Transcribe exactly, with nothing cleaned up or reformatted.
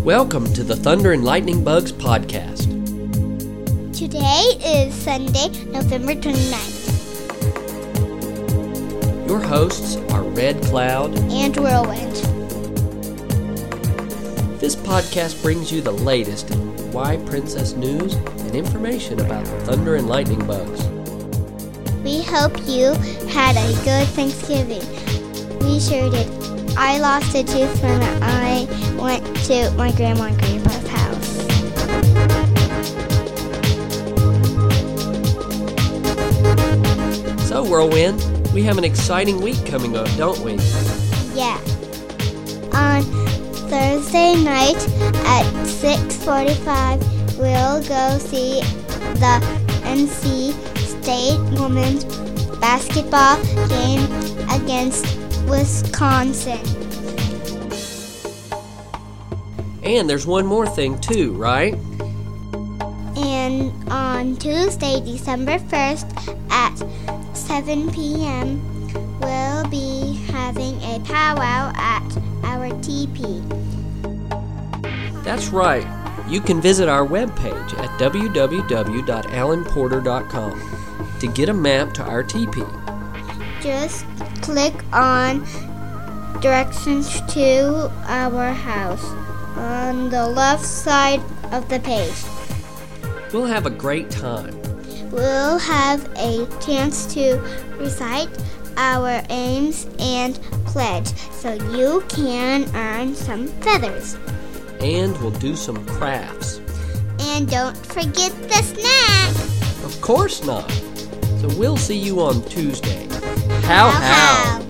Welcome to the Thunder and Lightning Bugs podcast. Today is Sunday, November twenty-ninth. Your hosts are Red Cloud and Whirlwind. This podcast brings you the latest in Y Princess news and information about the Thunder and Lightning Bugs. We hope you had a good Thanksgiving. We sure did. I lost a tooth when I went to my grandma and grandpa's house. So, Whirlwind, we have an exciting week coming up, don't we? Yeah. On Thursday night at six forty-five, we'll go see the N C State Women's Basketball game against Wisconsin. And there's one more thing too, right? And on Tuesday, December first at seven p.m., we'll be having a powwow at our teepee. That's right. You can visit our webpage at w w w dot alan porter dot com to get a map to our teepee. Just click on directions to our house on the left side of the page. We'll have a great time. We'll have a chance to recite our aims and pledge so you can earn some feathers. And we'll do some crafts. And don't forget the snack. Of course not. So we'll see you on Tuesday. How how?